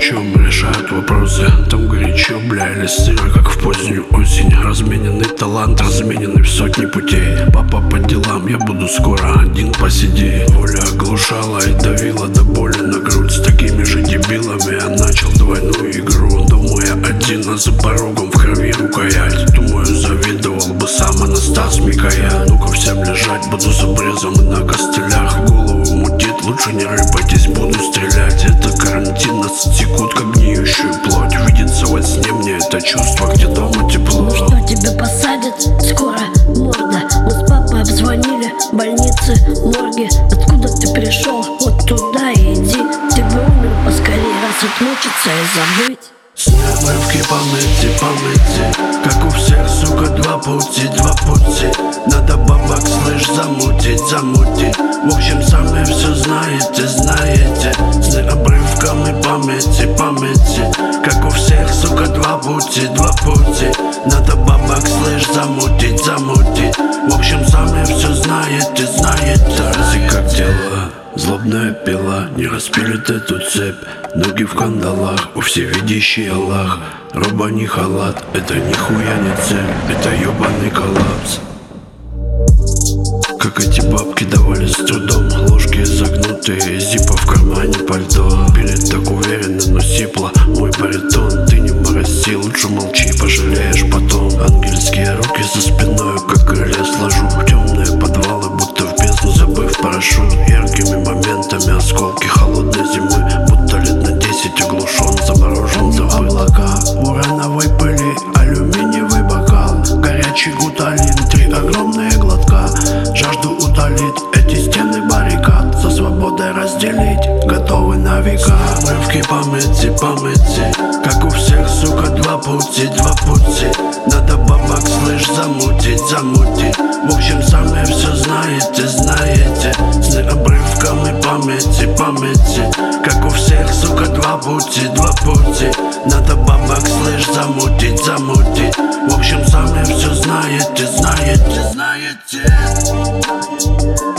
чем решают вопросы. Там горячо, бля, или сыро, как в позднюю осень. Размененный талант, размененный в сотни путей. Папа по делам, я буду скоро один посидеть. Воля оглушала и давила до боли на грудь. С такими же дебилами я начал двойную игру. Думаю, я один, а за порогом в крови рукоять. Думаю, завидовал бы сам Анастас Микоян. Ну-ка всем лежать, буду с обрезом и на костылях. Голову мутит, лучше не рыпайтесь, буду стрелять. Это карантин, нас отсекут, как гниющую плоть. Видится во сне мне это чувство, где дома тепло. Что тебя посадят? Скоро морда. Мы с папой обзвонили больницы, морги. Откуда ты пришел? Вот туда и иди. Ты бы умер поскорее, раз отмучиться и забыть. Сны, обрывки памяти, как у всех, сука, два пути. Надо бабак, слышь, замутить. В общем, сами все знаете. Сны, обрывками памяти, как у всех, сука, два пути. Надо бабак, слышь, замутить. В общем, сами все знаете. Тарзи, как дела? Злобная пила не распилит эту цепь. Ноги в кандалах, у всевидящий Аллах. Роба не халат, это нихуя не цепь. Это ебаный коллапс. Как эти бабки давали с трудом. Ложки загнутые, зипа в кармане пальто. Пилит так уверенно, но сипло мой баритон. Ты не морози, лучше молчи, пожалеешь потом. Ангельские руки за спиной, как крылья сложу. В темные подвалы, будто в бездну забыв парашют. Яркими моментами осколки холодной зимы. Будто лет на 10 оглушен, заморожен, забыт. Облака урановой пыли, алюминиевый бокал. Горячий гуталин, 3 огромные глотка. Жажду утолит эти стены баррикад. За свободой разделить, готовы на века. Обрывки памяти, как у всех, сука, два пути. Надо бабак, слышь, замутить. В общем, сами все знаете. Сны, обрывками памяти, как у всех, сука, два пути. Надо бабак, слышь, замутить. В общем, сами все знаете.